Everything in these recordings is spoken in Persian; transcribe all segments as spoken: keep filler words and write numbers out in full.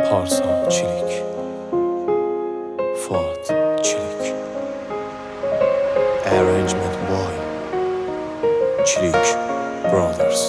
پارسا چیلیک، فواد چیلیک. Arrangement by Chilik Brothers.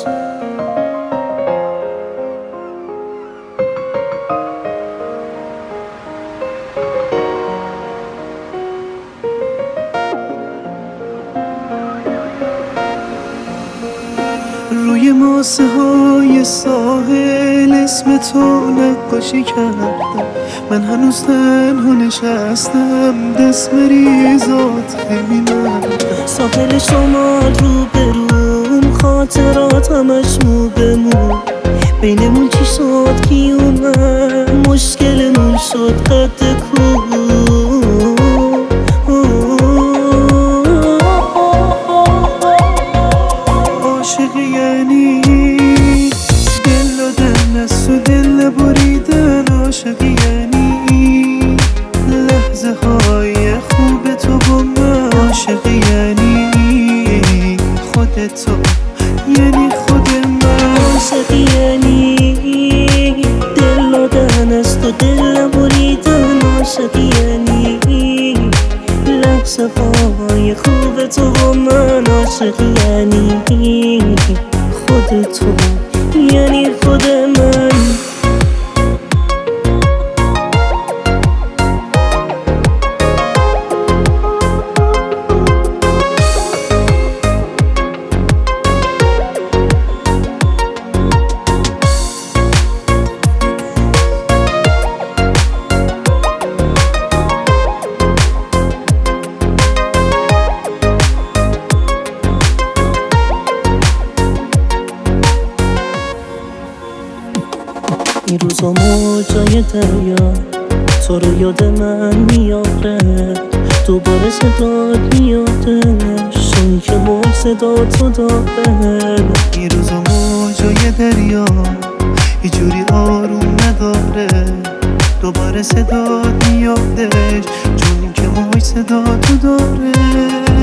روی ماسه های ساحل اسم تو نقاشی کردم، من هنوز تنها نشستم دست مریزات ببینم. ساحل شمال رو بروم، خاطرات همش مو به مو، بینمون چی شد کی اومد، مشکلمون شد قد کو. عاشقی یعنی دل دادن از تو دل بریدن، عاشقی یعنی لحظه های خوب تو با من، عاشقی یعنی خودت تو یعنی خود من، عاشقی یعنی دل دادن از تو دل بریدن، عاشقی یعنی لحظه های خوب تو با من، عاشقی یعنی خود تو یعنی خود من. این روزا موجای دریا تو رو یاد من میاره، دوباره صدات میادش چون که موج صدا تو داره. این روزا موجای دریا یه جوری آروم نداره، دوباره صدات میادش چون که موج صدا تو داره.